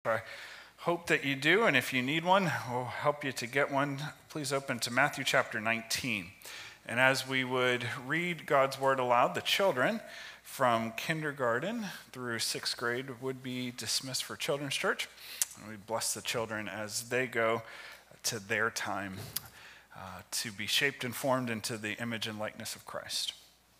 I hope that you do, and if you need one, we'll help you to get one. Please open to Matthew chapter 19. And as we would read God's word aloud, the children from kindergarten through 6th grade would be dismissed for Children's Church. And we bless the children as they go to their time to be shaped and formed into the image and likeness of Christ.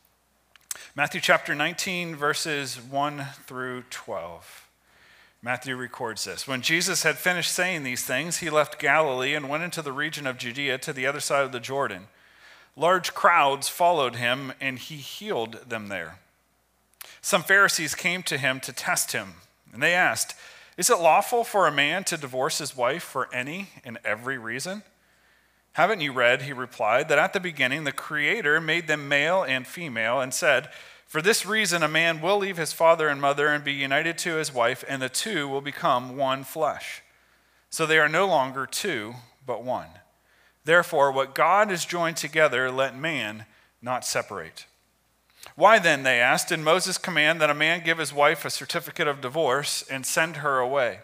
Matthew chapter 19, verses 1 through 12. Matthew records this. When Jesus had finished saying these things, he left Galilee and went into the region of Judea to the other side of the Jordan. Large crowds followed him, and he healed them there. Some Pharisees came to him to test him, and they asked, "Is it lawful for a man to divorce his wife for any and every reason?" "Haven't you read," he replied, "that at the beginning the Creator made them male and female and said, 'For this reason a man will leave his father and mother and be united to his wife, and the two will become one flesh.' So they are no longer two, but one. Therefore, what God has joined together, let man not separate." "Why then," they asked, "did Moses command that a man give his wife a certificate of divorce and send her away?"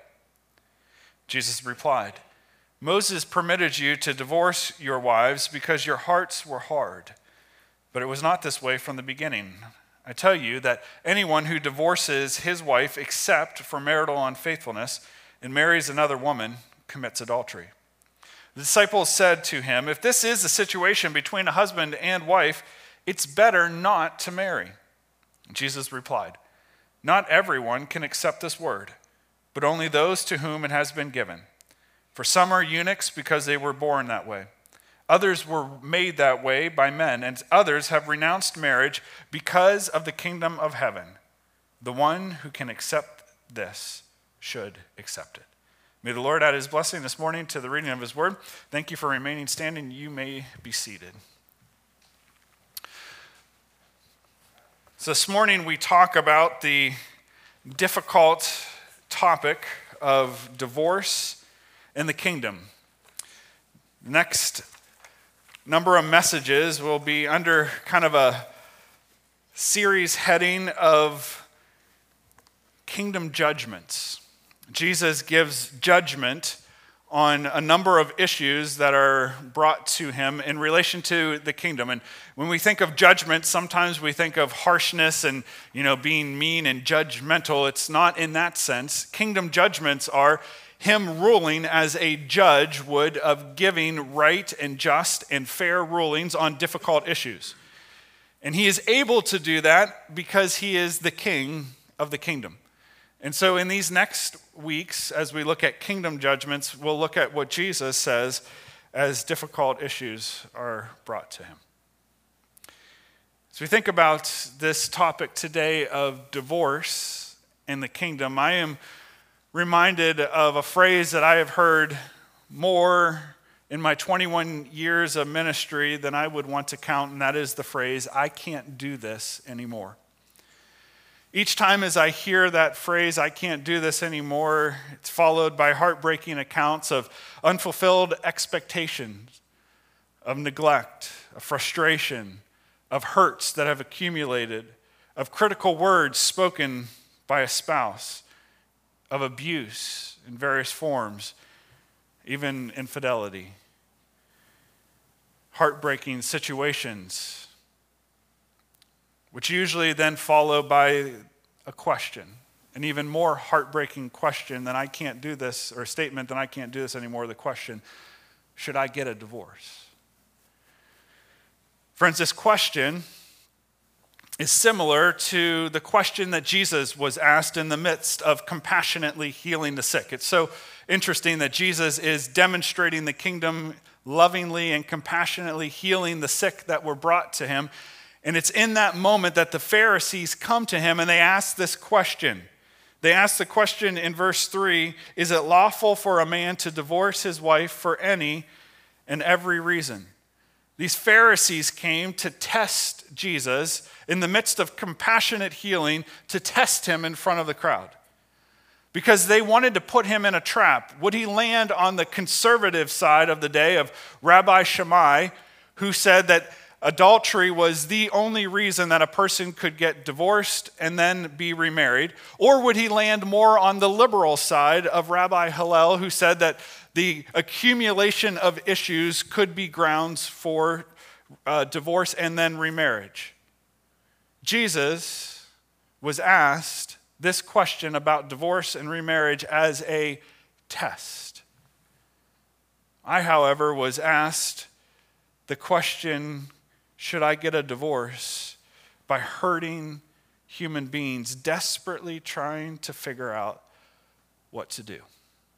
Jesus replied, "Moses permitted you to divorce your wives because your hearts were hard. But it was not this way from the beginning. I tell you that anyone who divorces his wife except for marital unfaithfulness and marries another woman commits adultery." The disciples said to him, "If this is the situation between a husband and wife, it's better not to marry." Jesus replied, "Not everyone can accept this word, but only those to whom it has been given. For some are eunuchs because they were born that way. Others were made that way by men, and others have renounced marriage because of the kingdom of heaven. The one who can accept this should accept it." May the Lord add his blessing this morning to the reading of his word. Thank you for remaining standing. You may be seated. So this morning we talk about the difficult topic of divorce in the kingdom. Next number of messages will be under kind of a series heading of kingdom judgments. Jesus gives judgment on a number of issues that are brought to him in relation to the kingdom. And when we think of judgment, sometimes we think of harshness and, being mean and judgmental. It's not in that sense. Kingdom judgments are him ruling as a judge would, of giving right and just and fair rulings on difficult issues. And he is able to do that because he is the king of the kingdom. And so in these next weeks, as we look at kingdom judgments, we'll look at what Jesus says as difficult issues are brought to him. As we think about this topic today of divorce in the kingdom, I am reminded of a phrase that I have heard more in my 21 years of ministry than I would want to count, and that is the phrase, "I can't do this anymore." Each time as I hear that phrase, "I can't do this anymore," it's followed by heartbreaking accounts of unfulfilled expectations, of neglect, of frustration, of hurts that have accumulated, of critical words spoken by a spouse, of abuse in various forms, even infidelity. Heartbreaking situations, which usually then follow by a question, an even more heartbreaking question than "I can't do this," or a statement than "I can't do this anymore," the question, should I get a divorce? Friends, this question is similar to the question that Jesus was asked in the midst of compassionately healing the sick. It's so interesting that Jesus is demonstrating the kingdom lovingly and compassionately healing the sick that were brought to him. And it's in that moment that the Pharisees come to him and they ask this question. They ask the question in verse 3, "Is it lawful for a man to divorce his wife for any and every reason?" These Pharisees came to test Jesus in the midst of compassionate healing, to test him in front of the crowd, because they wanted to put him in a trap. Would he land on the conservative side of the day of Rabbi Shammai, who said that adultery was the only reason that a person could get divorced and then be remarried? Or would he land more on the liberal side of Rabbi Hillel, who said that the accumulation of issues could be grounds for divorce and then remarriage? Jesus was asked this question about divorce and remarriage as a test. I, however, was asked the question, should I get a divorce, by hurting human beings desperately trying to figure out what to do.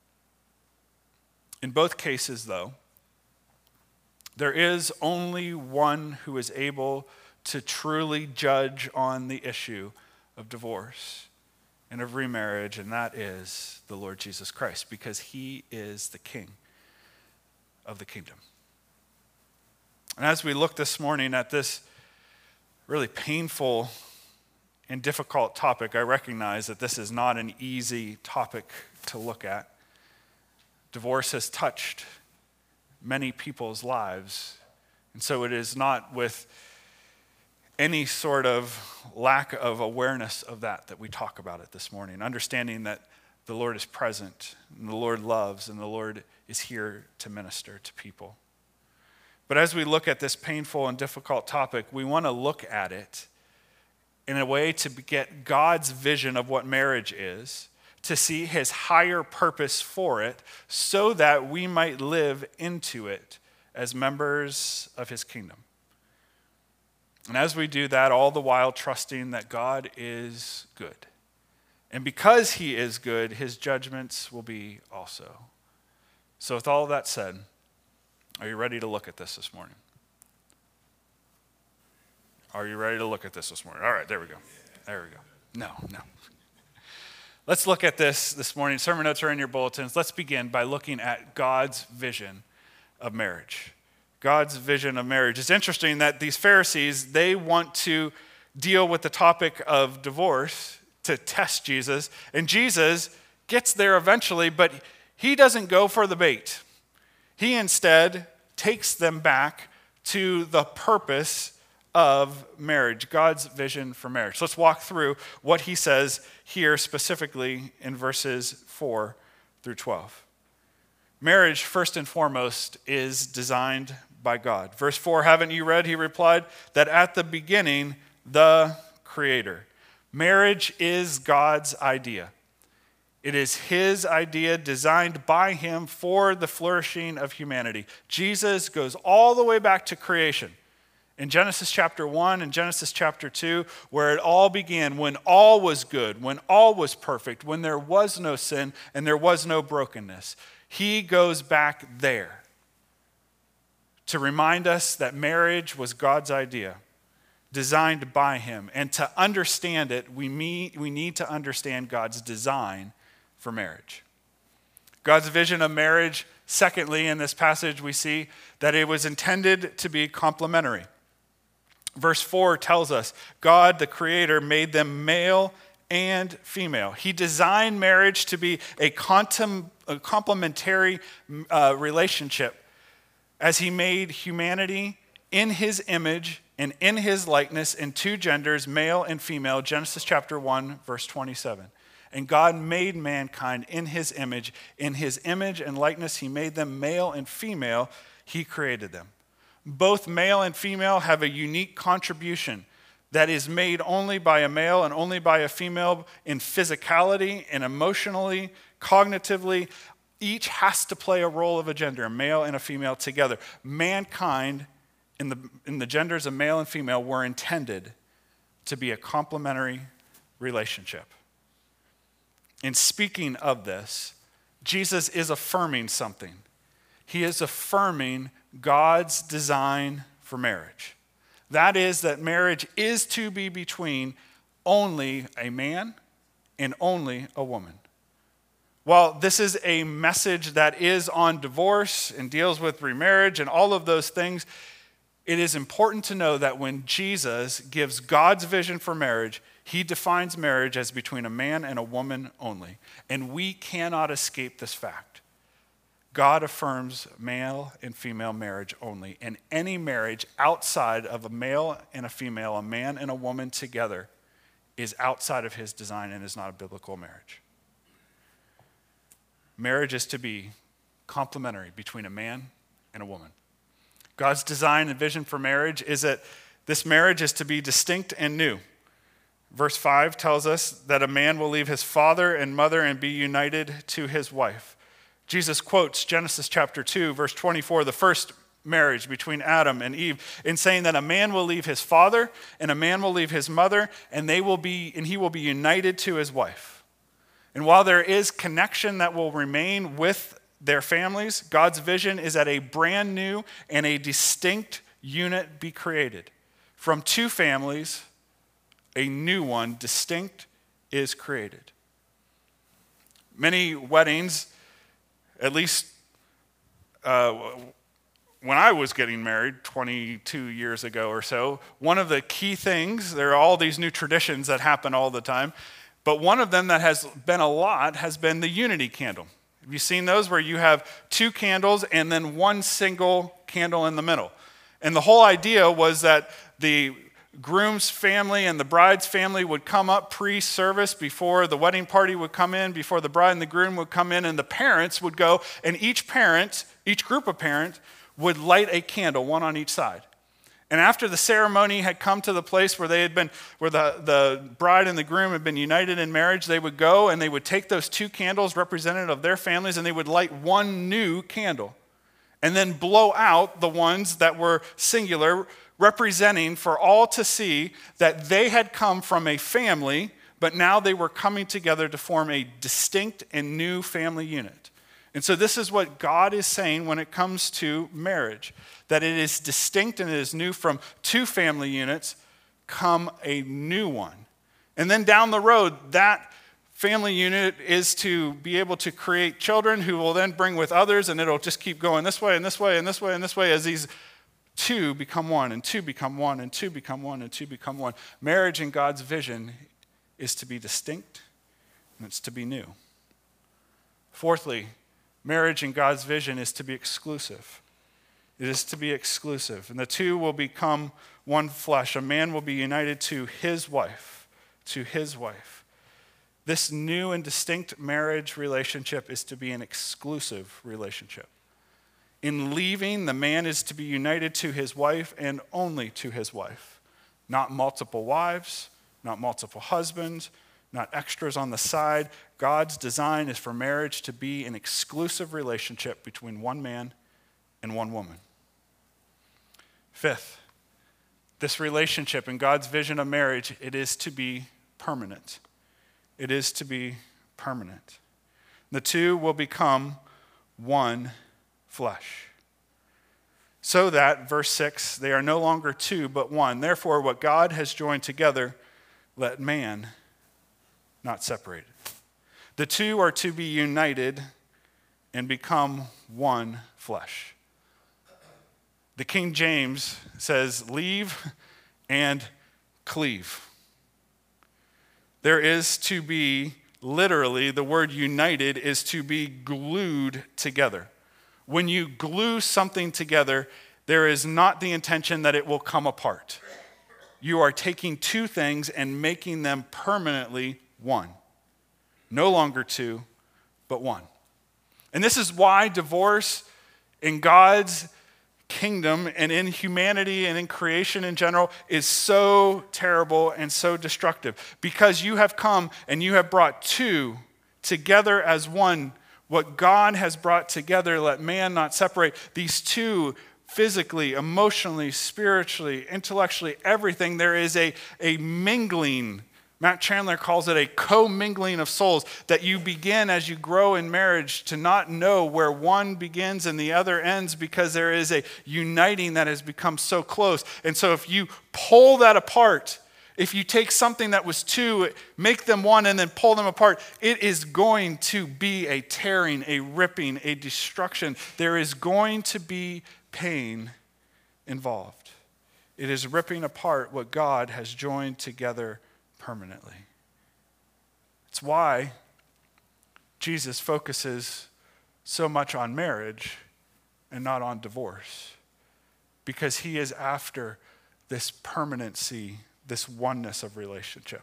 In both cases, though, there is only one who is able to truly judge on the issue of divorce and of remarriage, and that is the Lord Jesus Christ, because he is the King of the kingdom. And as we look this morning at this really painful and difficult topic, I recognize that this is not an easy topic to look at. Divorce has touched many people's lives, and so it is not with any sort of lack of awareness of that we talk about it this morning, understanding that the Lord is present, and the Lord loves, and the Lord is here to minister to people. But as we look at this painful and difficult topic, we want to look at it in a way to get God's vision of what marriage is, to see his higher purpose for it, so that we might live into it as members of his kingdom. And as we do that, all the while trusting that God is good. And because he is good, his judgments will be also. So with all of that said, are you ready to look at this morning? Are you ready to look at this morning? All right, there we go. There we go. No. Let's look at this morning. Sermon notes are in your bulletins. Let's begin by looking at God's vision of marriage. God's vision of marriage. It's interesting that these Pharisees, they want to deal with the topic of divorce to test Jesus, and Jesus gets there eventually, but he doesn't go for the bait. He instead takes them back to the purpose of marriage, God's vision for marriage. Let's walk through what he says here specifically in verses 4 through 12. Marriage, first and foremost, is designed by God. Verse 4, haven't you read, he replied, that at the beginning, the Creator. Marriage is God's idea. It is his idea, designed by him for the flourishing of humanity. Jesus goes all the way back to creation. In Genesis chapter 1 and Genesis chapter 2, where it all began, when all was good, when all was perfect, when there was no sin and there was no brokenness. He goes back there to remind us that marriage was God's idea, designed by him. And to understand it, we need to understand God's design for marriage. God's vision of marriage, secondly, in this passage we see that it was intended to be complementary. Verse 4 tells us, God, the Creator, made them male and female. He designed marriage to be a complementary relationship, as he made humanity in his image and in his likeness in two genders, male and female, Genesis chapter 1, verse 27. And God made mankind in his image and likeness he made them, male and female, he created them. Both male and female have a unique contribution that is made only by a male and only by a female in physicality and emotionally, cognitively. Each has to play a role of a gender, a male and a female together. Mankind, in the genders of male and female, were intended to be a complementary relationship. And speaking of this, Jesus is affirming something. He is affirming God's design for marriage. That is, that marriage is to be between only a man and only a woman. While this is a message that is on divorce and deals with remarriage and all of those things, it is important to know that when Jesus gives God's vision for marriage, he defines marriage as between a man and a woman only. And we cannot escape this fact. God affirms male and female marriage only, and any marriage outside of a male and a female, a man and a woman together, is outside of his design and is not a biblical marriage. Marriage is to be complementary between a man and a woman. God's design and vision for marriage is that this marriage is to be distinct and new. Verse 5 tells us that a man will leave his father and mother and be united to his wife. Jesus quotes Genesis chapter 2, verse 24, the first marriage between Adam and Eve, in saying that a man will leave his father and a man will leave his mother, and he will be united to his wife. And while there is connection that will remain with their families, God's vision is that a brand new and a distinct unit be created. From two families, a new one, distinct, is created. Many weddings, at least when I was getting married 22 years ago or so, one of the key things, there are all these new traditions that happen all the time, but one of them that has been a lot has been the unity candle. Have you seen those where you have two candles and then one single candle in the middle? And the whole idea was that the groom's family and the bride's family would come up pre-service before the wedding party would come in, before the bride and the groom would come in, and the parents would go, and each group of parents would light a candle, one on each side. And after the ceremony had come to the place where the bride and the groom had been united in marriage, they would go and they would take those two candles representative of their families, and they would light one new candle and then blow out the ones that were singular, representing for all to see that they had come from a family, but now they were coming together to form a distinct and new family unit. And so this is what God is saying when it comes to marriage, that it is distinct and it is new. From two family units come a new one. And then down the road, that family unit is to be able to create children who will then bring with others, and it'll just keep going this way and this way and this way and this way as these two become one, and two become one, and two become one, and two become one. Marriage in God's vision is to be distinct, and it's to be new. Fourthly, marriage in God's vision is to be exclusive. It is to be exclusive. And the two will become one flesh. A man will be united to his wife, This new and distinct marriage relationship is to be an exclusive relationship. In leaving, the man is to be united to his wife and only to his wife. Not multiple wives, not multiple husbands, not extras on the side. God's design is for marriage to be an exclusive relationship between one man and one woman. Fifth, this relationship in God's vision of marriage, it is to be permanent. It is to be permanent. The two will become one flesh. So that, verse 6, they are no longer two, but one. Therefore, what God has joined together, let man not separate it. The two are to be united and become one flesh. The King James says, leave and cleave. There is to be, literally, the word united is to be glued together. When you glue something together, there is not the intention that it will come apart. You are taking two things and making them permanently one. No longer two, but one. And this is why divorce in God's kingdom and in humanity and in creation in general is so terrible and so destructive. Because you have come and you have brought two together as one. What God has brought together, let man not separate. These two, physically, emotionally, spiritually, intellectually, everything, there is a mingling. Matt Chandler calls it a co-mingling of souls, that you begin as you grow in marriage to not know where one begins and the other ends, because there is a uniting that has become so close. And so if you pull that apart, if you take something that was two, make them one, and then pull them apart, it is going to be a tearing, a ripping, a destruction. There is going to be pain involved. It is ripping apart what God has joined together permanently. It's why Jesus focuses so much on marriage and not on divorce, because he is after this permanency, this oneness of relationship.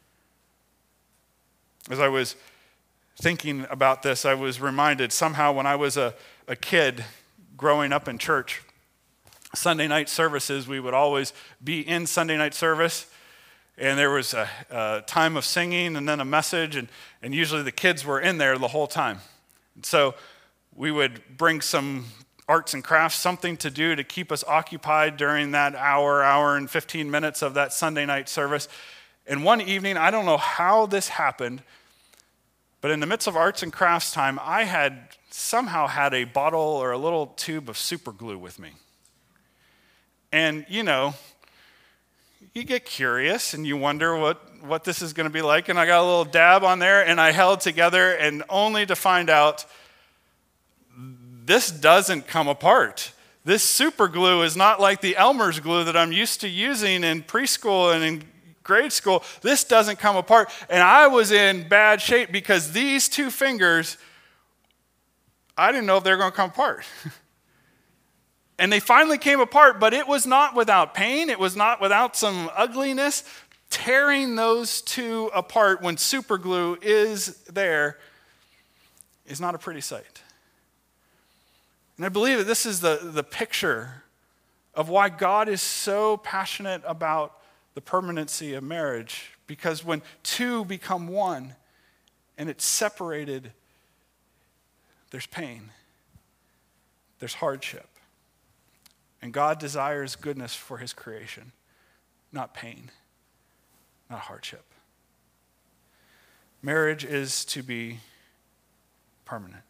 As I was thinking about this, I was reminded somehow when I was a kid growing up in church, Sunday night services, we would always be in Sunday night service, and there was a time of singing and then a message, and usually the kids were in there the whole time. So we would bring some arts and crafts, something to do to keep us occupied during that hour and 15 minutes of that Sunday night service. And one evening, I don't know how this happened, but in the midst of arts and crafts time, I had somehow had a bottle or a little tube of super glue with me. And, you know, you get curious and you wonder what this is going to be like. And I got a little dab on there and I held together, and only to find out this doesn't come apart. This super glue is not like the Elmer's glue that I'm used to using in preschool and in grade school. This doesn't come apart. And I was in bad shape because these two fingers, I didn't know if they were going to come apart. And they finally came apart, but it was not without pain. It was not without some ugliness. Tearing those two apart when super glue is there is not a pretty sight. And I believe that this is the picture of why God is so passionate about the permanency of marriage. Because when two become one and it's separated, there's pain, there's hardship. And God desires goodness for his creation, not pain, not hardship. Marriage is to be permanent.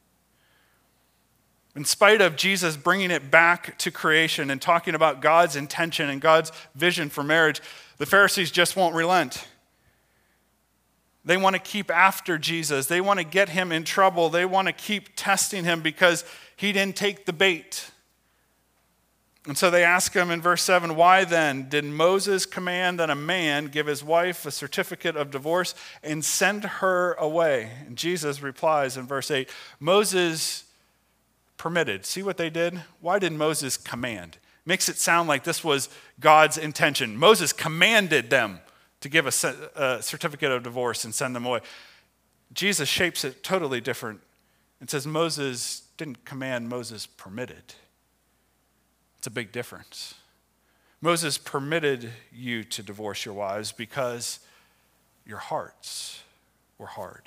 In spite of Jesus bringing it back to creation and talking about God's intention and God's vision for marriage, the Pharisees just won't relent. They want to keep after Jesus. They want to get him in trouble. They want to keep testing him because he didn't take the bait. And so they ask him in verse 7, why then did Moses command that a man give his wife a certificate of divorce and send her away? And Jesus replies in verse 8, Moses permitted. See what they did? Why did Moses command? Makes it sound like this was God's intention. Moses commanded them to give a certificate of divorce and send them away. Jesus shapes it totally different and says Moses didn't command, Moses permitted. It's a big difference. Moses permitted you to divorce your wives because your hearts were hard.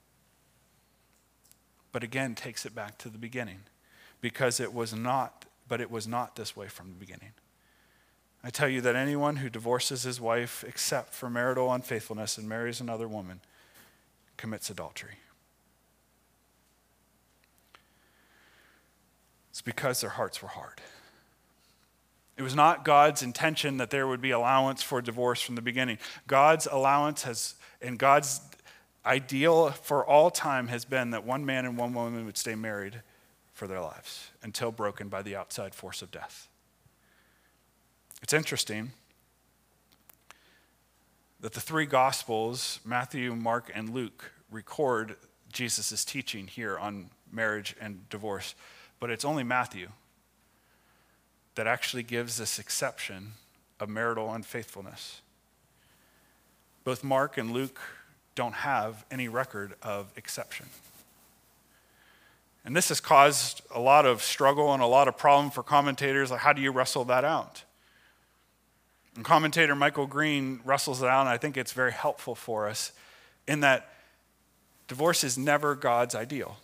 But again, takes it back to the beginning, because it was not this way from the beginning. I tell you that anyone who divorces his wife except for marital unfaithfulness and marries another woman commits adultery. It's because their hearts were hard. It was not God's intention that there would be allowance for divorce from the beginning. God's allowance and God's ideal for all time has been that one man and one woman would stay married for their lives until broken by the outside force of death. It's interesting that the three Gospels, Matthew, Mark, and Luke, record Jesus' teaching here on marriage and divorce, but it's only Matthew that actually gives this exception of marital unfaithfulness. Both Mark and Luke don't have any record of exception. And this has caused a lot of struggle and a lot of problem for commentators. Like, how do you wrestle that out? And commentator Michael Green wrestles it out, and I think it's very helpful for us in that divorce is never God's ideal.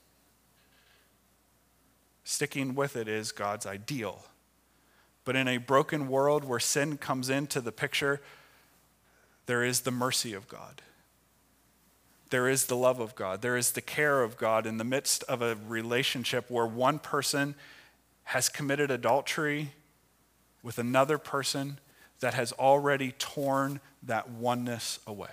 Sticking with it is God's ideal. But in a broken world where sin comes into the picture, there is the mercy of God. There is the love of God. There is the care of God in the midst of a relationship where one person has committed adultery with another person that has already torn that oneness away.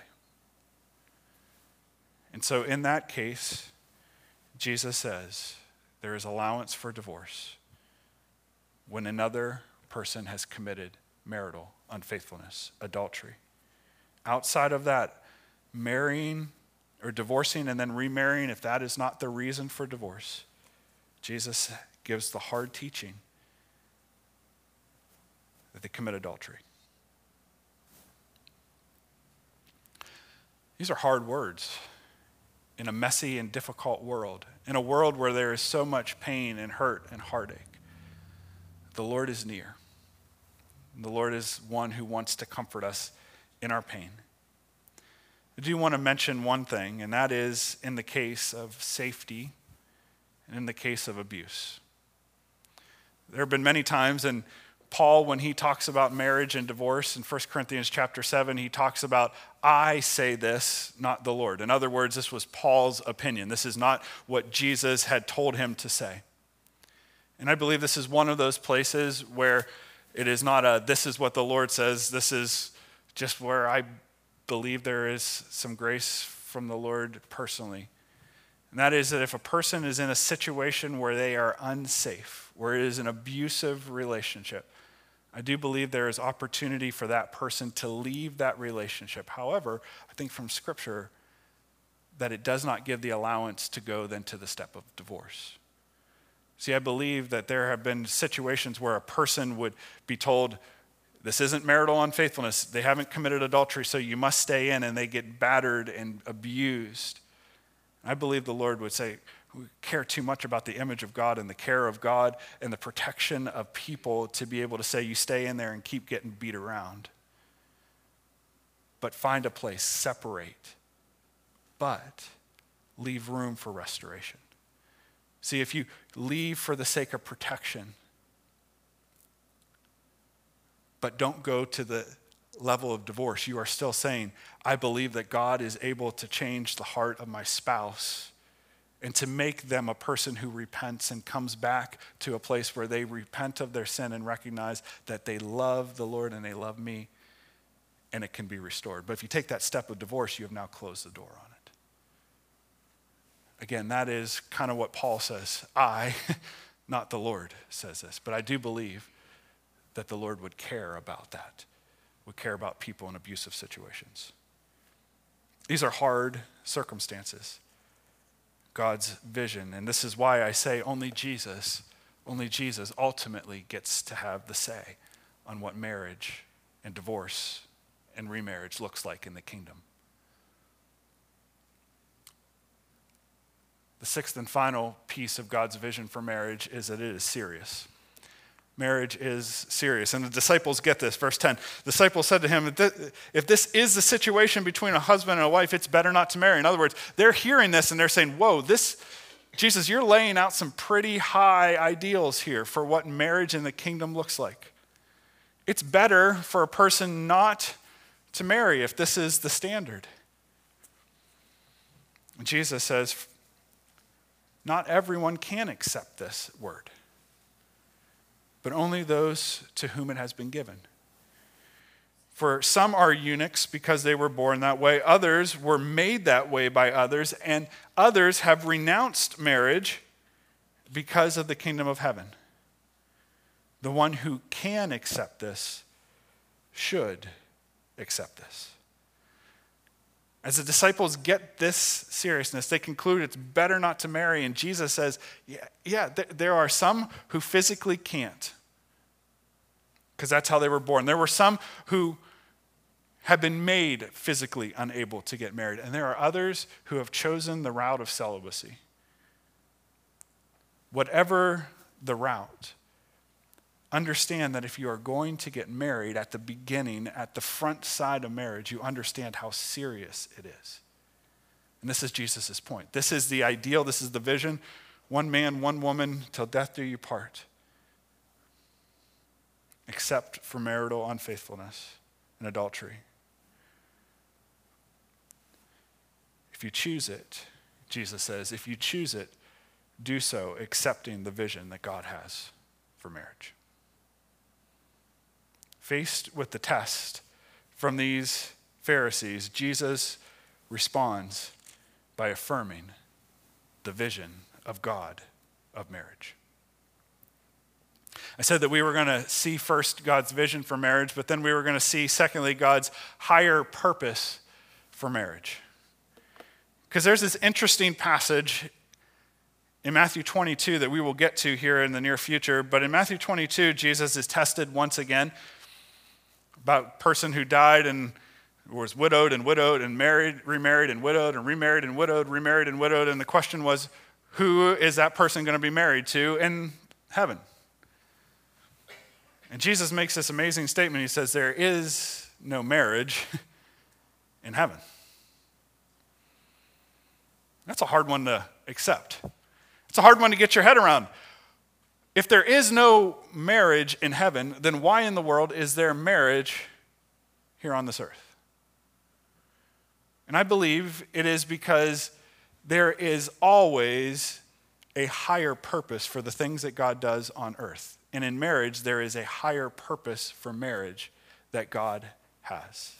And so in that case, Jesus says there is allowance for divorce when another person has committed marital unfaithfulness, adultery. Outside of that, or divorcing and then remarrying, if that is not the reason for divorce, Jesus gives the hard teaching that they commit adultery. These are hard words in a messy and difficult world, in a world where there is so much pain and hurt and heartache. The Lord is near. The Lord is one who wants to comfort us in our pain. I do want to mention one thing, and that is in the case of safety and in the case of abuse. There have been many times, and Paul, when he talks about marriage and divorce in 1 Corinthians chapter 7, he talks about, I say this, not the Lord. In other words, this was Paul's opinion. This is not what Jesus had told him to say. And I believe this is one of those places where it is not this is what the Lord says. This is just where I believe there is some grace from the Lord personally. And that is that if a person is in a situation where they are unsafe, where it is an abusive relationship, I do believe there is opportunity for that person to leave that relationship. However, I think from Scripture that it does not give the allowance to go then to the step of divorce. See, I believe that there have been situations where a person would be told, this isn't marital unfaithfulness, they haven't committed adultery, so you must stay in, and they get battered and abused. I believe the Lord would say, we care too much about the image of God and the care of God and the protection of people to be able to say you stay in there and keep getting beat around. But find a place, separate, but leave room for restoration. See, if you leave for the sake of protection, but don't go to the level of divorce, you are still saying, I believe that God is able to change the heart of my spouse and to make them a person who repents and comes back to a place where they repent of their sin and recognize that they love the Lord and they love me, and it can be restored. But if you take that step of divorce, you have now closed the door on it. Again, that is kind of what Paul says. I, not the Lord, says this. But I do believe that the Lord would care about that, would care about people in abusive situations. These are hard circumstances. God's vision. And this is why I say only Jesus ultimately gets to have the say on what marriage and divorce and remarriage looks like in the kingdom. The sixth and final piece of God's vision for marriage is that it is serious. Marriage is serious. And the disciples get this. Verse 10, the disciples said to him, if this is the situation between a husband and a wife, it's better not to marry. In other words, they're hearing this and they're saying, whoa, Jesus, you're laying out some pretty high ideals here for what marriage in the kingdom looks like. It's better for a person not to marry if this is the standard. And Jesus says, not everyone can accept this word, but only those to whom it has been given. For some are eunuchs because they were born that way. Others were made that way by others, and others have renounced marriage because of the kingdom of heaven. The one who can accept this should accept this. As the disciples get this seriousness, they conclude it's better not to marry. And Jesus says, there are some who physically can't, because that's how they were born. There were some who have been made physically unable to get married. And there are others who have chosen the route of celibacy. Whatever the route, understand that if you are going to get married at the beginning, at the front side of marriage, you understand how serious it is. And this is Jesus' point. This is the ideal. This is the vision. One man, one woman, till death do you part. Except for marital unfaithfulness and adultery. If you choose it, Jesus says, if you choose it, do so accepting the vision that God has for marriage. Faced with the test from these Pharisees, Jesus responds by affirming the vision of God of marriage. I said that we were going to see first God's vision for marriage, but then we were going to see, secondly, God's higher purpose for marriage. Because there's this interesting passage in Matthew 22 that we will get to here in the near future. But in Matthew 22, Jesus is tested once again about a person who died and was widowed and married, remarried and widowed and remarried and widowed, remarried and widowed. And the question was, who is that person going to be married to in heaven? And Jesus makes this amazing statement. He says, there is no marriage in heaven. That's a hard one to accept. It's a hard one to get your head around. If there is no marriage in heaven, then why in the world is there marriage here on this earth? And I believe it is because there is always a higher purpose for the things that God does on earth. And in marriage, there is a higher purpose for marriage that God has.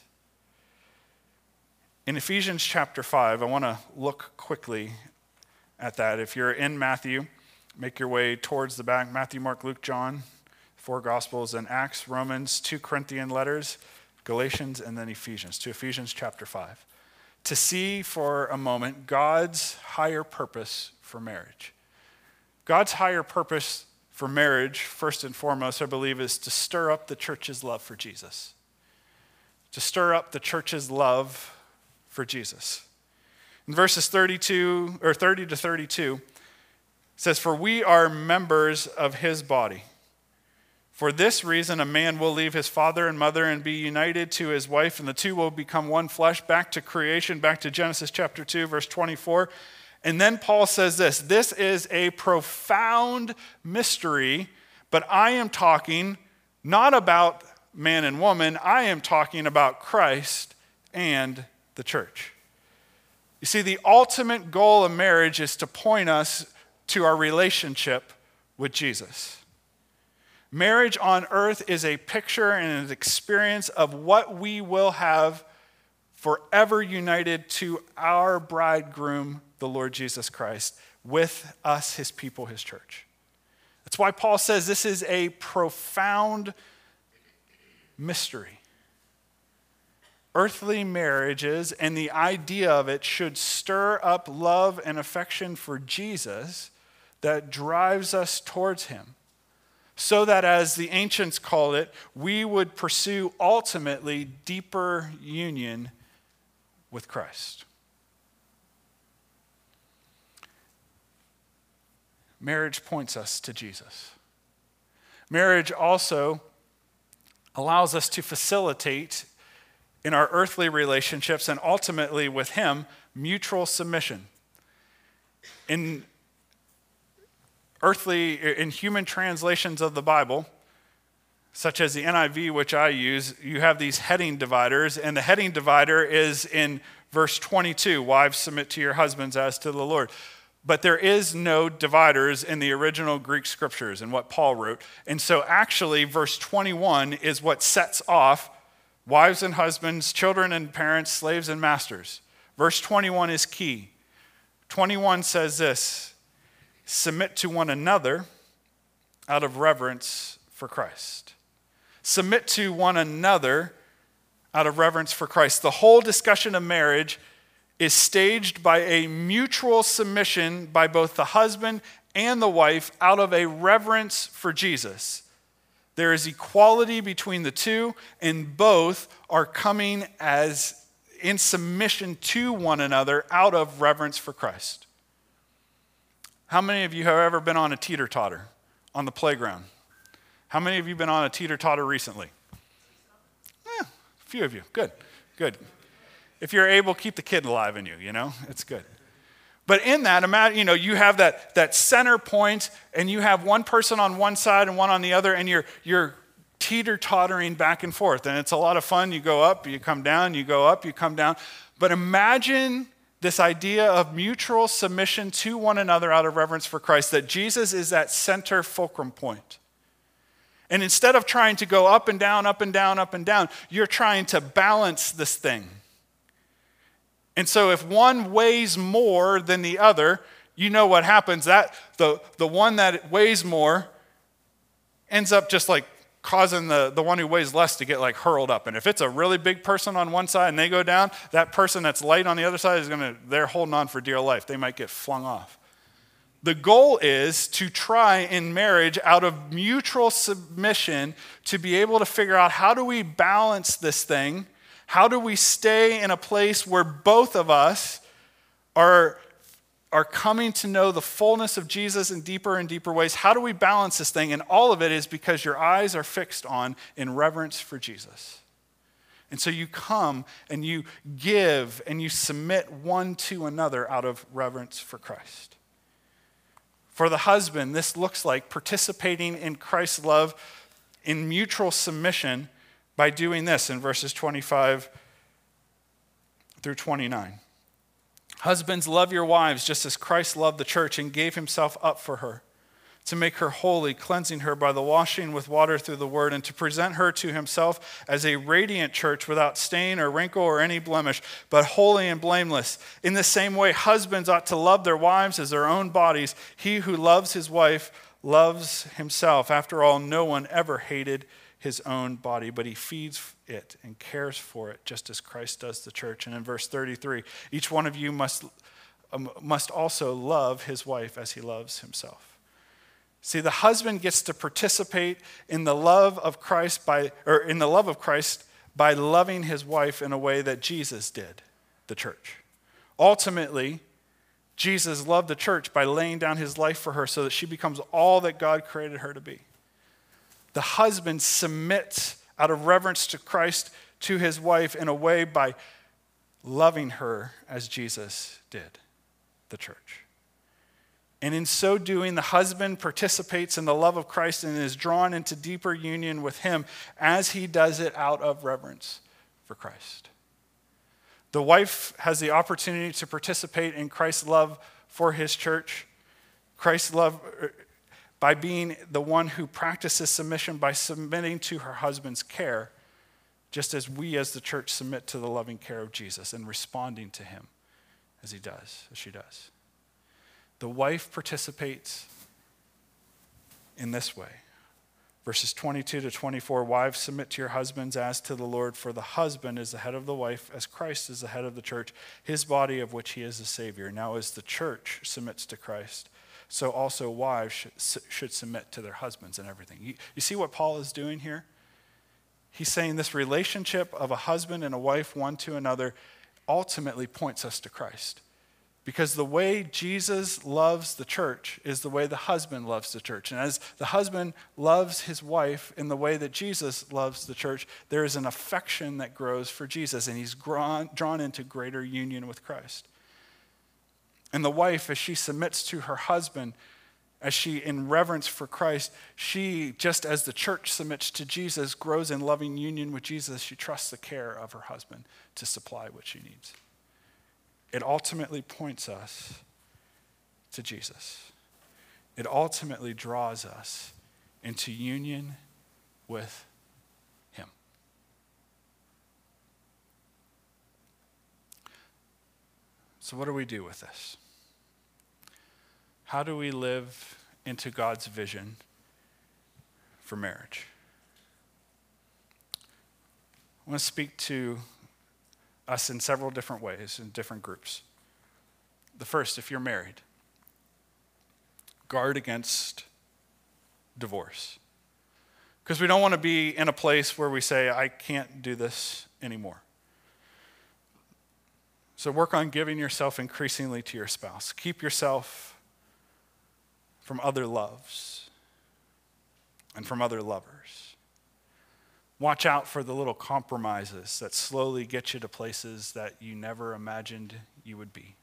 In Ephesians chapter 5, I want to look quickly at that. If you're in Matthew, make your way towards the back. Matthew, Mark, Luke, John, 4 Gospels, and Acts, Romans, 2 Corinthian letters, Galatians, and then Ephesians. To Ephesians chapter 5. To see for a moment God's higher purpose for marriage. God's higher purpose for marriage, first and foremost, I believe, is to stir up the church's love for Jesus. To stir up the church's love for Jesus. In verses 30 to 32, it says, "For we are members of his body. For this reason, a man will leave his father and mother and be united to his wife, and the two will become one flesh." Back to creation, back to Genesis chapter 2, verse 24. And then Paul says this is a profound mystery, but I am talking not about man and woman, I am talking about Christ and the church. You see, the ultimate goal of marriage is to point us to our relationship with Jesus. Marriage on earth is a picture and an experience of what we will have forever united to our bridegroom, the Lord Jesus Christ, with us, his people, his church. That's why Paul says this is a profound mystery. Earthly marriages and the idea of it should stir up love and affection for Jesus that drives us towards him, so that, as the ancients called it, we would pursue ultimately deeper union with Christ. Marriage points us to Jesus. Marriage also allows us to facilitate in our earthly relationships and ultimately with him, mutual submission. In human translations of the Bible, such as the NIV, which I use, you have these heading dividers, and the heading divider is in verse 22, "Wives, submit to your husbands as to the Lord." But there is no dividers in the original Greek scriptures and what Paul wrote. And so actually, verse 21 is what sets off wives and husbands, children and parents, slaves and masters. Verse 21 is key. 21 says this, "Submit to one another out of reverence for Christ." Submit to one another out of reverence for Christ. The whole discussion of marriage is staged by a mutual submission by both the husband and the wife out of a reverence for Jesus. There is equality between the two, and both are coming as in submission to one another out of reverence for Christ. How many of you have ever been on a teeter-totter on the playground? How many of you have been on a teeter-totter recently? A few of you. Good. If you're able, keep the kid alive in you, it's good. But in that, imagine, you have that center point, and you have one person on one side and one on the other, and you're teeter-tottering back and forth. And it's a lot of fun. You go up, you come down, you go up, you come down. But imagine this idea of mutual submission to one another out of reverence for Christ, that Jesus is that center fulcrum point. And instead of trying to go up and down, up and down, up and down, you're trying to balance this thing. And so if one weighs more than the other, you know what happens. That the one that weighs more ends up just like causing the one who weighs less to get like hurled up. And if it's a really big person on one side and they go down, that person that's light on the other side they're holding on for dear life. They might get flung off. The goal is to try in marriage, out of mutual submission, to be able to figure out, how do we balance this thing? How do we stay in a place where both of us are coming to know the fullness of Jesus in deeper and deeper ways? How do we balance this thing? And all of it is because your eyes are fixed on in reverence for Jesus. And so you come and you give and you submit one to another out of reverence for Christ. For the husband, this looks like participating in Christ's love in mutual submission by doing this in verses 25 through 29. Husbands, love your wives just as Christ loved the church and gave himself up for her, to make her holy, cleansing her by the washing with water through the word, and to present her to himself as a radiant church without stain or wrinkle or any blemish, but holy and blameless. In the same way, husbands ought to love their wives as their own bodies. He who loves his wife loves himself. After all, no one ever hated his own body, but he feeds it and cares for it, just as Christ does the church. And in verse 33, each one of you must also love his wife as he loves himself. See, the husband gets to participate in the love of Christ by loving his wife in a way that Jesus did, the church. Ultimately, Jesus loved the church by laying down his life for her so that she becomes all that God created her to be. The husband submits out of reverence to Christ to his wife in a way by loving her as Jesus did, the church. And in so doing, the husband participates in the love of Christ and is drawn into deeper union with him as he does it out of reverence for Christ. The wife has the opportunity to participate in Christ's love for his church, Christ's love by being the one who practices submission by submitting to her husband's care, just as we as the church submit to the loving care of Jesus and responding to him as she does. The wife participates in this way. Verses 22 to 24, wives, submit to your husbands as to the Lord, for the husband is the head of the wife, as Christ is the head of the church, his body of which he is the Savior. Now as the church submits to Christ, so also wives should submit to their husbands in everything. You see what Paul is doing here? He's saying this relationship of a husband and a wife, one to another, ultimately points us to Christ. Because the way Jesus loves the church is the way the husband loves the church. And as the husband loves his wife in the way that Jesus loves the church, there is an affection that grows for Jesus, and he's drawn into greater union with Christ. And the wife, as she submits to her husband, as she, in reverence for Christ, she, just as the church submits to Jesus, grows in loving union with Jesus. She trusts the care of her husband to supply what she needs. It ultimately points us to Jesus. It ultimately draws us into union with him. So what do we do with this? How do we live into God's vision for marriage? I want to speak to us in several different ways, in different groups. The first, if you're married, guard against divorce. Because we don't want to be in a place where we say, I can't do this anymore. So work on giving yourself increasingly to your spouse. Keep yourself from other loves and from other lovers. Watch out for the little compromises that slowly get you to places that you never imagined you would be.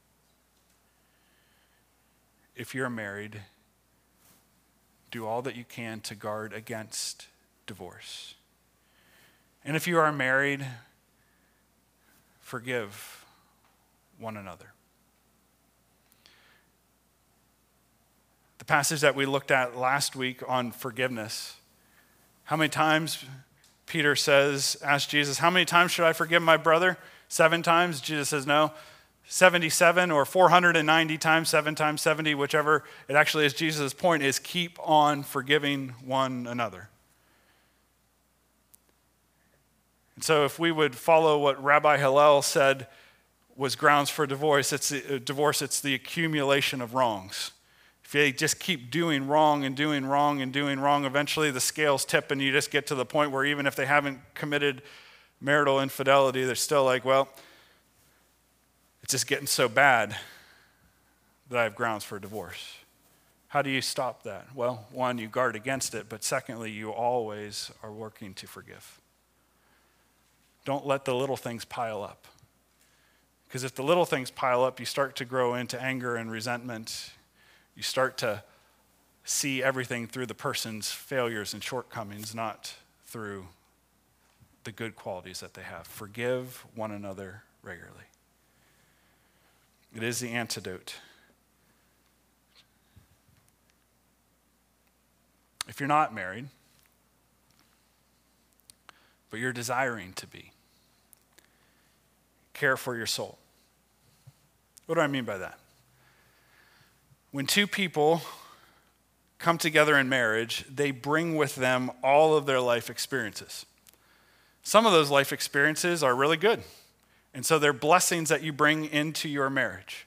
If you're married, do all that you can to guard against divorce. And if you are married, forgive one another. The passage that we looked at last week on forgiveness, how many times Peter asks Jesus, how many times should I forgive my brother? 7 times? Jesus says no. 77 or 490 times, 7 times 70, whichever it actually is. Jesus' point is keep on forgiving one another. And so if we would follow what Rabbi Hillel said was grounds for divorce, it's the accumulation of wrongs. If you just keep doing wrong and doing wrong and doing wrong, eventually the scales tip and you just get to the point where even if they haven't committed marital infidelity, they're still like, well, it's just getting so bad that I have grounds for divorce. How do you stop that? Well, one, you guard against it, but secondly, you always are working to forgive. Don't let the little things pile up. Because if the little things pile up, you start to grow into anger and resentment. You start to see everything through the person's failures and shortcomings, not through the good qualities that they have. Forgive one another regularly. It is the antidote. If you're not married, but you're desiring to be, care for your soul. What do I mean by that? When two people come together in marriage, they bring with them all of their life experiences. Some of those life experiences are really good, and so they're blessings that you bring into your marriage.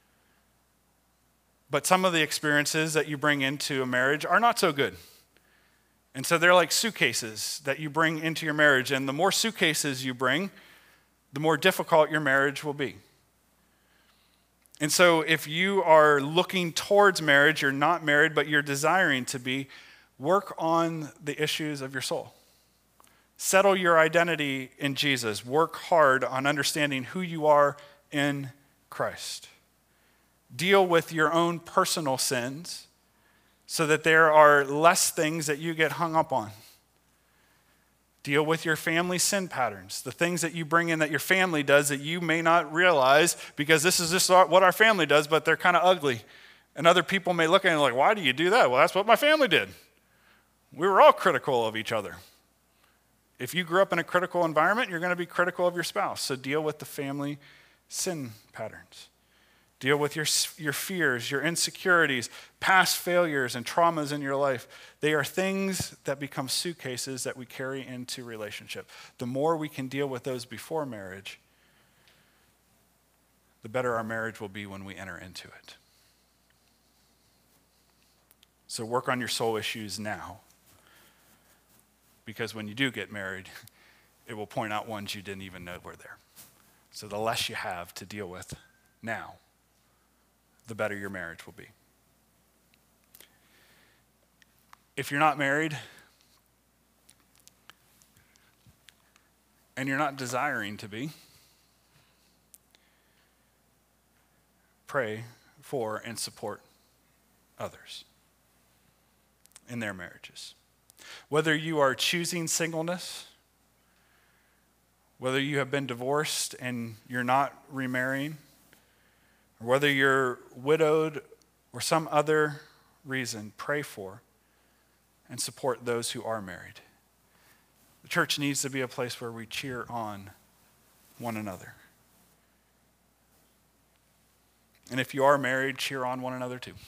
But some of the experiences that you bring into a marriage are not so good. And so they're like suitcases that you bring into your marriage, and the more suitcases you bring, the more difficult your marriage will be. And so if you are looking towards marriage, you're not married, but you're desiring to be, work on the issues of your soul. Settle your identity in Jesus. Work hard on understanding who you are in Christ. Deal with your own personal sins so that there are less things that you get hung up on. Deal with your family sin patterns, the things that you bring in that your family does that you may not realize because this is just what our family does, but they're kind of ugly. And other people may look at it like, why do you do that? Well, that's what my family did. We were all critical of each other. If you grew up in a critical environment, you're going to be critical of your spouse. So deal with the family sin patterns. Deal with your fears, your insecurities, past failures and traumas in your life. They are things that become suitcases that we carry into relationship. The more we can deal with those before marriage, the better our marriage will be when we enter into it. So work on your soul issues now, because when you do get married, it will point out ones you didn't even know were there. So the less you have to deal with now, the better your marriage will be. If you're not married and you're not desiring to be, pray for and support others in their marriages. Whether you are choosing singleness, whether you have been divorced and you're not remarrying, or whether you're widowed or some other reason, pray for and support those who are married. The church needs to be a place where we cheer on one another. And if you are married, cheer on one another too.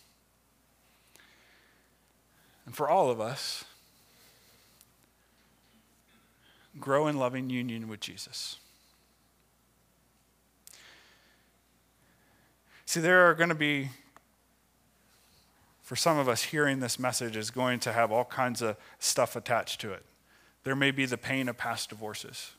And for all of us, grow in loving union with Jesus. See, there are going to be, for some of us, hearing this message is going to have all kinds of stuff attached to it. There may be the pain of past divorces,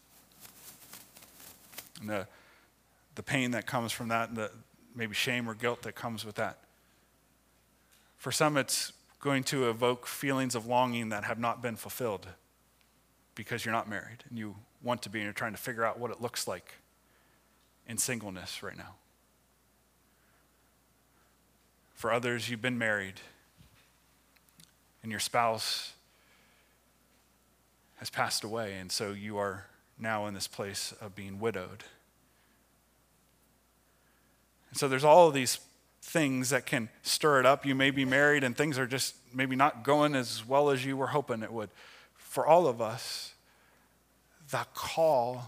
and the pain that comes from that, and the maybe shame or guilt that comes with that. For some, it's going to evoke feelings of longing that have not been fulfilled because you're not married and you want to be, and you're trying to figure out what it looks like in singleness right now. For others, you've been married and your spouse has passed away, and so you are now in this place of being widowed. And so there's all of these things that can stir it up. You may be married and things are just maybe not going as well as you were hoping it would. For all of us, the call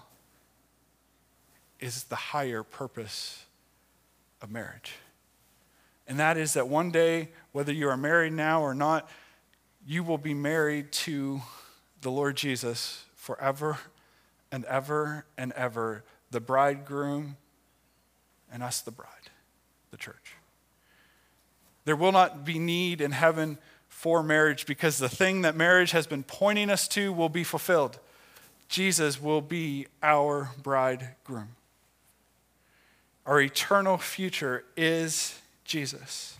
is the higher purpose of marriage. And that is that one day, whether you are married now or not, you will be married to the Lord Jesus forever and ever, the bridegroom and us, the bride, the church. There will not be need in heaven for marriage because the thing that marriage has been pointing us to will be fulfilled. Jesus will be our bridegroom. Our eternal future is Jesus.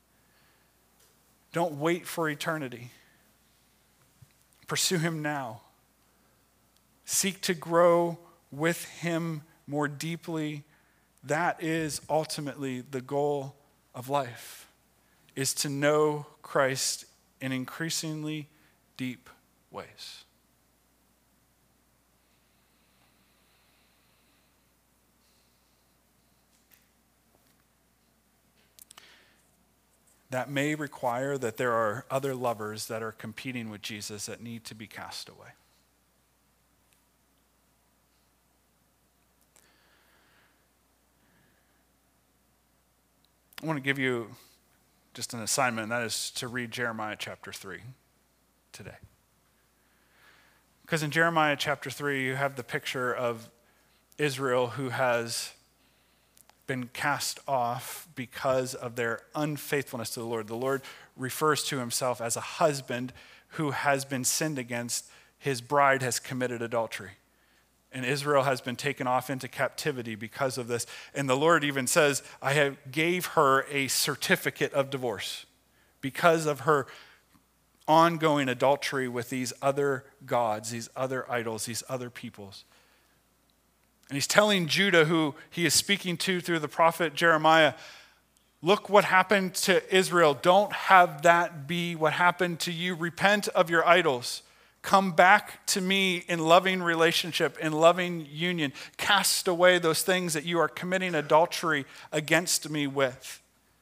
Don't wait for eternity. Pursue him now. Seek to grow with him more deeply. That is ultimately the goal of life, is to know Christ in increasingly deep ways. That may require that there are other lovers that are competing with Jesus that need to be cast away. I want to give you just an assignment, and that is to read Jeremiah chapter 3 today. Because in Jeremiah chapter 3, you have the picture of Israel who has been cast off because of their unfaithfulness to the Lord. The Lord refers to himself as a husband who has been sinned against. His bride has committed adultery. And Israel has been taken off into captivity because of this. And the Lord even says, I gave her a certificate of divorce because of her ongoing adultery with these other gods, these other idols, these other peoples. And he's telling Judah, who he is speaking to through the prophet Jeremiah, look what happened to Israel. Don't have that be what happened to you. Repent of your idols. Come back to me in loving relationship, in loving union. Cast away those things that you are committing adultery against me with.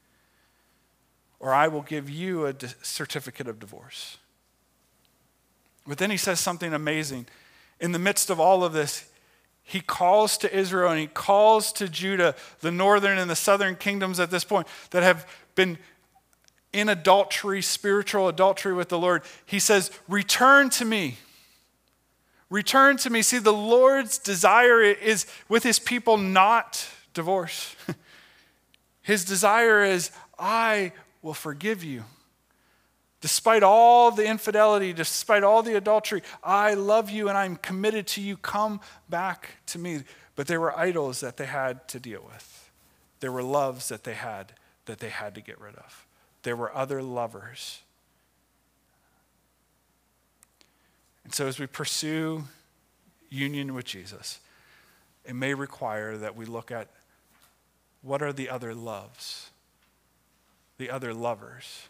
Or I will give you a certificate of divorce. But then he says something amazing. In the midst of all of this, he calls to Israel and he calls to Judah, the northern and the southern kingdoms at this point that have been in adultery, spiritual adultery with the Lord. He says, return to me. Return to me. See, the Lord's desire is with his people not divorce. His desire is, I will forgive you. Despite all the infidelity, despite all the adultery, I love you and I'm committed to you. Come back to me. But there were idols that they had to deal with. There were loves that they had to get rid of. There were other lovers. And so as we pursue union with Jesus, it may require that we look at what are the other loves, the other lovers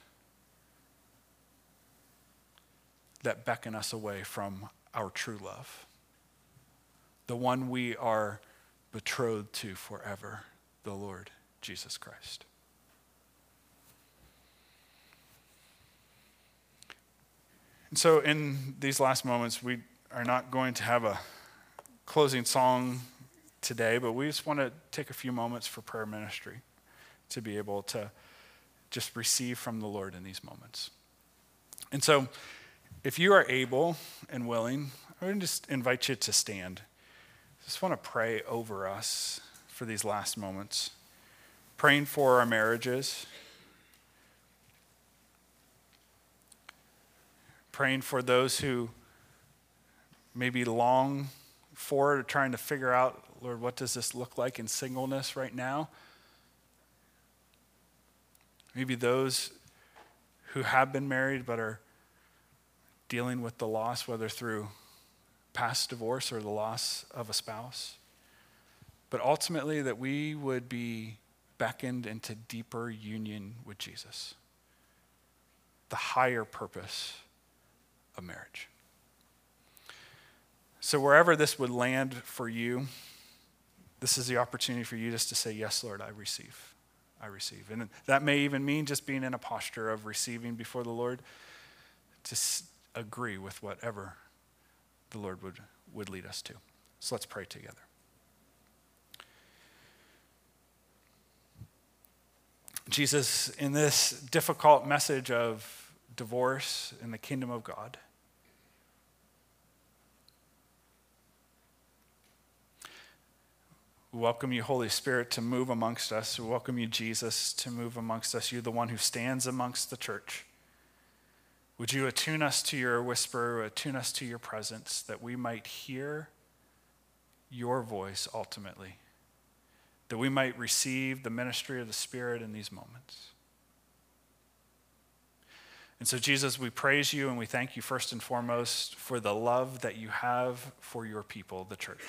that beckon us away from our true love, the one we are betrothed to forever, the Lord Jesus Christ. And so in these last moments, we are not going to have a closing song today, but we just want to take a few moments for prayer ministry to be able to just receive from the Lord in these moments. And so if you are able and willing, I would just invite you to stand. I just want to pray over us for these last moments, praying for our marriages, praying for those who maybe long for or trying to figure out, Lord, what does this look like in singleness right now? Maybe those who have been married but are dealing with the loss, whether through past divorce or the loss of a spouse. But ultimately that we would be beckoned into deeper union with Jesus, the higher purpose of marriage. So wherever this would land for you, this is the opportunity for you just to say, yes, Lord, I receive. I receive. And that may even mean just being in a posture of receiving before the Lord, to agree with whatever the Lord would lead us to. So let's pray together. Jesus, in this difficult message of divorce in the kingdom of God, We welcome you, Holy Spirit, to move amongst us. We welcome you, Jesus, to move amongst us. You're the one who stands amongst the church. Would you attune us to your whisper, attune us to your presence, that we might hear your voice ultimately, that we might receive the ministry of the Spirit in these moments. And so, Jesus, we praise you and we thank you first and foremost for the love that you have for your people, the church.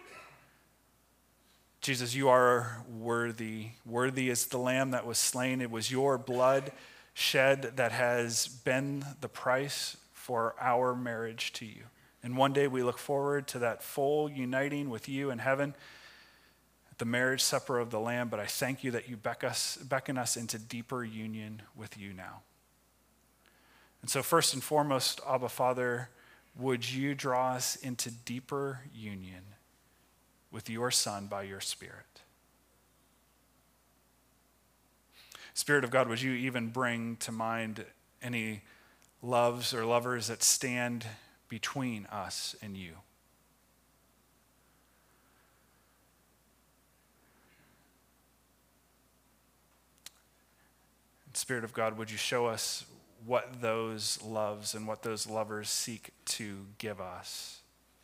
Jesus, you are worthy. Worthy is the Lamb that was slain. It was your blood shed that has been the price for our marriage to you. And one day we look forward to that full uniting with you in heaven at the marriage supper of the Lamb. But I thank you that you beckon us into deeper union with you now. And so first and foremost, Abba Father, would you draw us into deeper union with your Son by your Spirit? Spirit of God, would you even bring to mind any loves or lovers that stand between us and you? And Spirit of God, would you show us what those loves and what those lovers seek to give us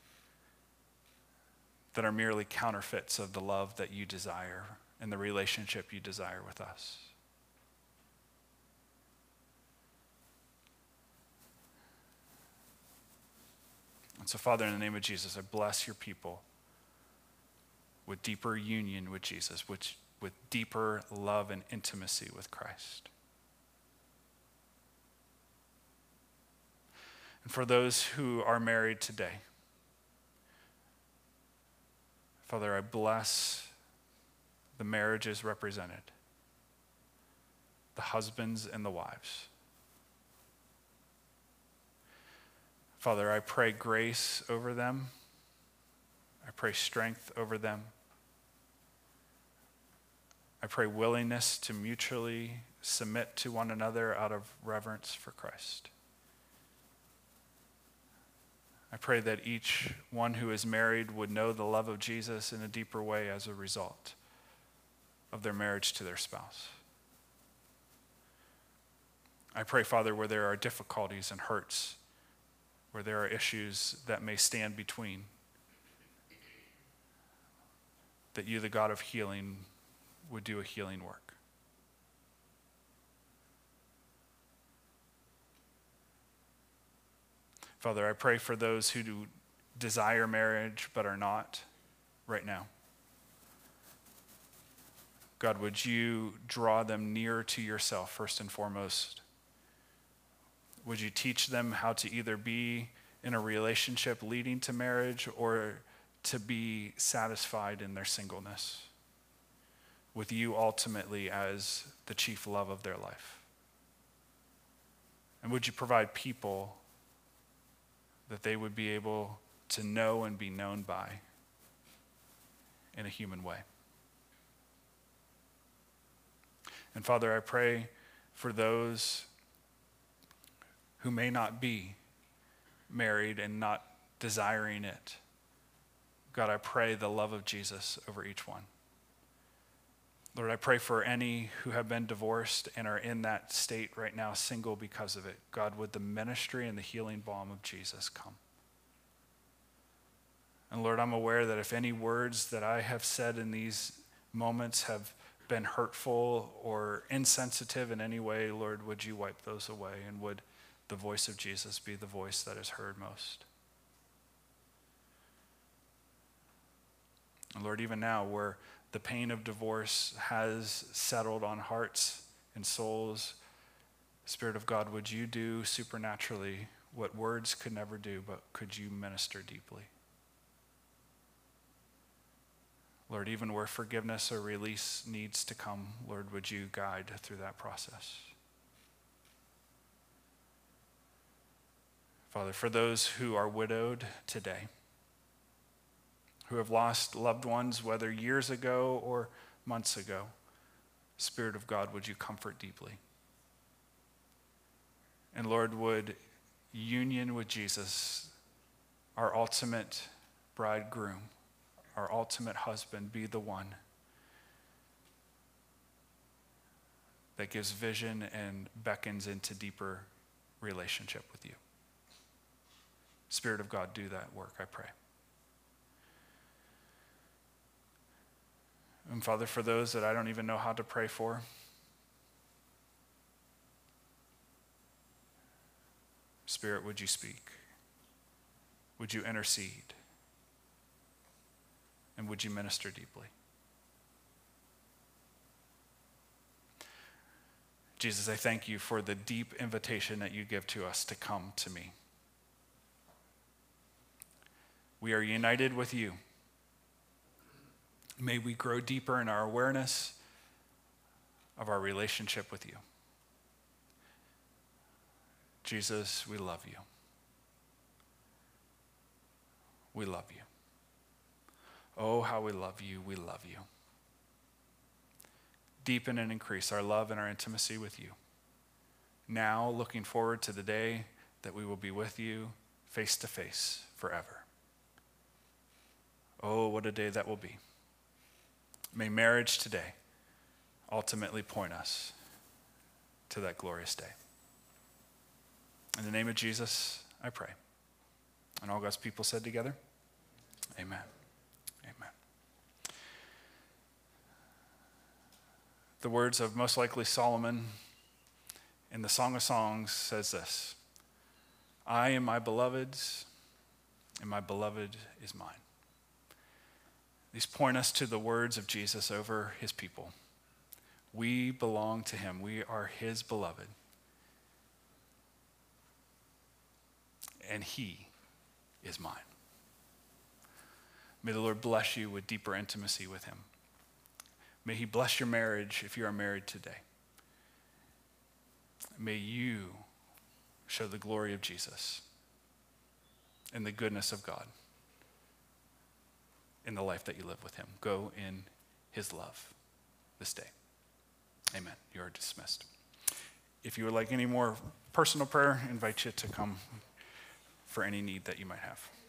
that are merely counterfeits of the love that you desire and the relationship you desire with us. And so, Father, in the name of Jesus, I bless your people with deeper union with Jesus, with deeper love and intimacy with Christ. And for those who are married today, Father, I bless the marriages represented, the husbands and the wives. Father, I pray grace over them. I pray strength over them. I pray willingness to mutually submit to one another out of reverence for Christ. I pray that each one who is married would know the love of Jesus in a deeper way as a result of their marriage to their spouse. I pray, Father, where there are difficulties and hurts, where there are issues that may stand between, that you, the God of healing, would do a healing work. Father, I pray for those who do desire marriage but are not right now. God, would you draw them nearer to yourself first and foremost? Would you teach them how to either be in a relationship leading to marriage or to be satisfied in their singleness, with you ultimately as the chief love of their life? And would you provide people that they would be able to know and be known by in a human way? And Father, I pray for those who may not be married and not desiring it. God, I pray the love of Jesus over each one. Lord, I pray for any who have been divorced and are in that state right now, single because of it. God, would the ministry and the healing balm of Jesus come? And Lord, I'm aware that if any words that I have said in these moments have been hurtful or insensitive in any way, Lord, would you wipe those away, and would the voice of Jesus be the voice that is heard most? And Lord, even now, where the pain of divorce has settled on hearts and souls, Spirit of God, would you do supernaturally what words could never do, but could you minister deeply? Lord, even where forgiveness or release needs to come, Lord, would you guide through that process? Father, for those who are widowed today, who have lost loved ones, whether years ago or months ago, Spirit of God, would you comfort deeply? And Lord, would union with Jesus, our ultimate bridegroom, our ultimate husband, be the one that gives vision and beckons into deeper relationship with you. Spirit of God, do that work, I pray. And Father, for those that I don't even know how to pray for, Spirit, would you speak? Would you intercede? And would you minister deeply? Jesus, I thank you for the deep invitation that you give to us to come to me. We are united with you. May we grow deeper in our awareness of our relationship with you. Jesus, we love you. We love you. Oh, how we love you. We love you. Deepen and increase our love and our intimacy with you. Now, looking forward to the day that we will be with you face to face forever. Oh, what a day that will be. May marriage today ultimately point us to that glorious day. In the name of Jesus, I pray. And all God's people said together, amen. Amen. The words of most likely Solomon in the Song of Songs says this: I am my beloved's, and my beloved is mine. These point us to the words of Jesus over his people. We belong to him. We are his beloved. And he is mine. May the Lord bless you with deeper intimacy with him. May he bless your marriage if you are married today. May you show the glory of Jesus and the goodness of God in the life that you live with him. Go in his love this day. Amen. You are dismissed. If you would like any more personal prayer, I invite you to come for any need that you might have.